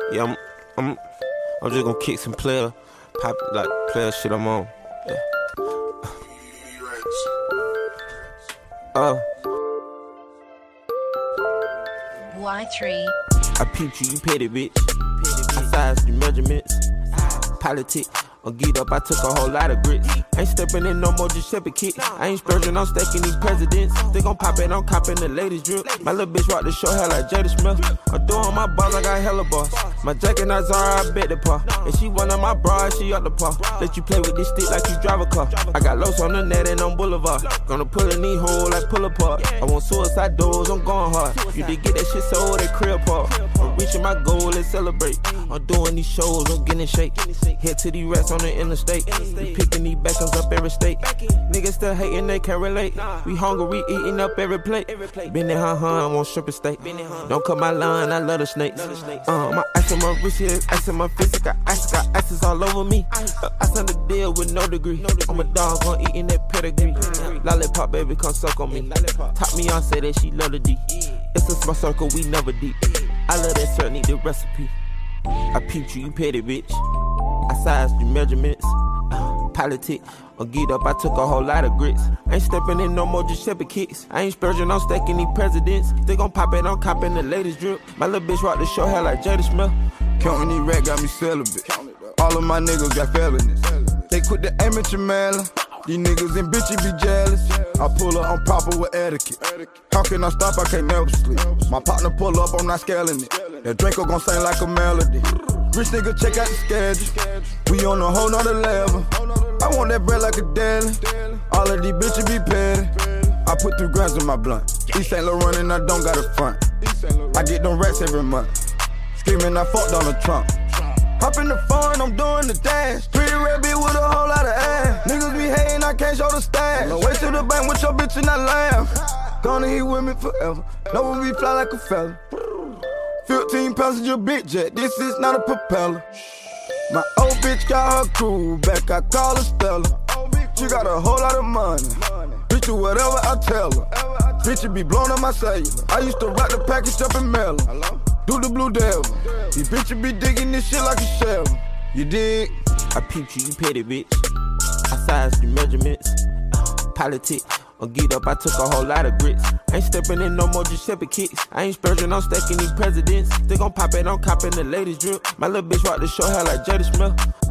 Yeah, I'm just gonna kick some player shit I'm on. Yeah. Y3. I peeped you petty bitch. I sized your measurements. Politic, or get up, I took a whole lot of grits. Ain't stepping in no more, just Shepherd kicks. I ain't spurging, I'm stacking these presidents. They gon' pop it, I'm copping the latest drip. My little bitch rock the show, hell like Jada Smith. I'm doing my bars, I got hella bars. My jacket not Zara, I bet the par. And she one of my bras, she up the par. Let you play with this stick like you drive a car. I got lows on the net and on Boulevard. Gonna pull a knee hole like pull apart. I want suicide doors, I'm going hard. You did get that shit sold at crib park. I'm reaching my goal, let's celebrate. I'm doing these shows, I'm getting shape. Head to these rats on the interstate. We picking these backers up every state. Niggas still hating, they can't relate. We hungry, we eating up every plate. Been in I want strip and steak. Don't cut my line, I love the snakes. My ice on my wrist here, ice on my fist. I got ices all over me. I signed a deal with no degree. I'm a dog, I'm eating that pedigree. Lollipop, baby, come suck on me. Top me on, say that she love the D. It's a small circle, we never deep. I love that sir, need the recipe. I peeped you petty bitch. I sized your measurements. Politic, or get up, I took a whole lot of grits. Ain't stepping in no more, just Shepherd kicks. I ain't spurging, I'm stacking these presidents. They gon' pop it, I'm copping the latest drip. My little bitch rock the show, hell like Jada Smith. Counting these racks got me celibate. All of my niggas got felonies. They quit the amateur mailing. These niggas and bitches be jealous. I pull up, I'm proper with etiquette. How can I stop? I can't never sleep. My partner pull up, I'm not scaling it. That Draco gon' sing like a melody. Rich nigga, check out the schedule. We on a whole nother level. I want that bread like a deli. All of these bitches be petty. I put 3 grams in my blunt. East St. Laurent and I don't got a front. I get them racks every month. Screaming, I fucked on the trunk. Hop in the phone, I'm doing the dash. Pretty red bitch with a whole lot of ass. Niggas be hating, I can't show the stash. No way to the bank with your bitch and I laugh. Gonna eat with me forever. No one be fly like a fella. 15 passenger big jet, this is not a propeller. My old bitch got her crew back, I call her Stella. She got a whole lot of money. Bitch do whatever I tell her. Bitch be blowing up my cellular. I used to rock the package up in mail her. Do the blue devil. These bitches be digging this shit like a shell. You dig? I peeped you petty bitch. I sized your measurements. Politic, or get up, I took a whole lot of grits. Ain't stepping in no more, just Shepherd kicks. I ain't spurging, I'm stacking these presidents. They gon' pop it, I'm copping the latest drip. My little bitch rock the show, hell like Jada Smith.